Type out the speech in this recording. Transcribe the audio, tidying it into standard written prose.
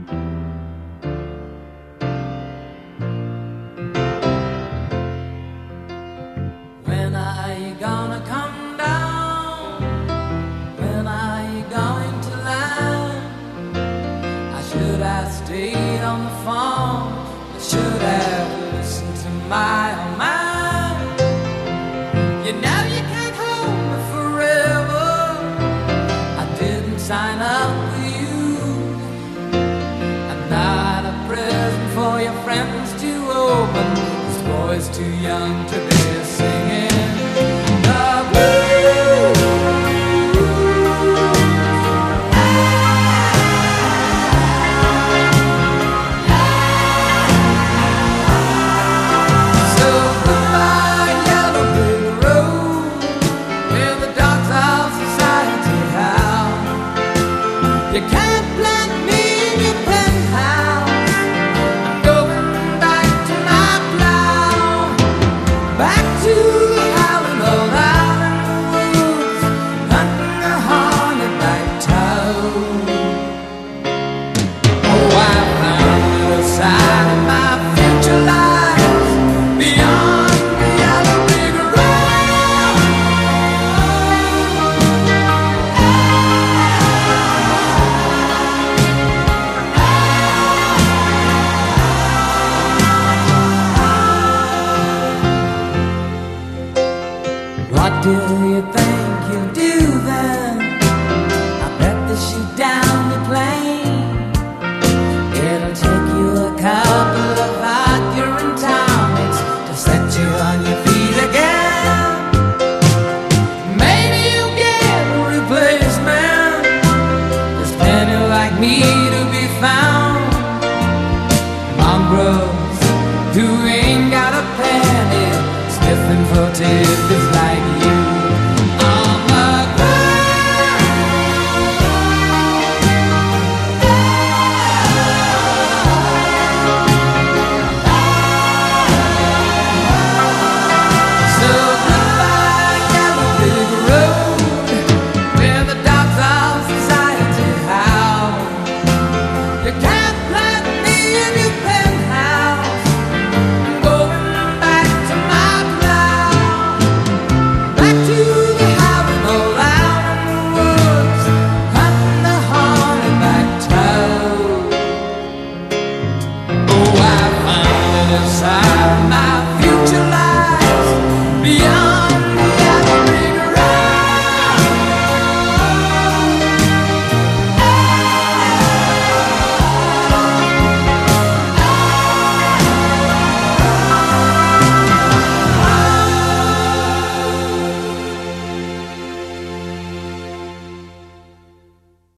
When are you gonna come down? When are you going to land? I should have stayed on the phone. I should have listened to my own mind. You know you can't hold me forever. I didn't sign up with you. I'm not a present for your friends to open. This boy's too young to be singing the blues. So goodbye, yellow brick road, where the dogs of society howl. You can't plant me in your penthouse. I'm going back to my plow, back to the howling old island woods, hunting a hornet-back toad. Oh, I found the other side of my future lies beyond the yellow brick road. What do you think you'll do then? I bet they shoot down the plane. It'll take you a couple of arguing tonics to set you on your feet again. Maybe you'll get a replacement. There's plenty like me to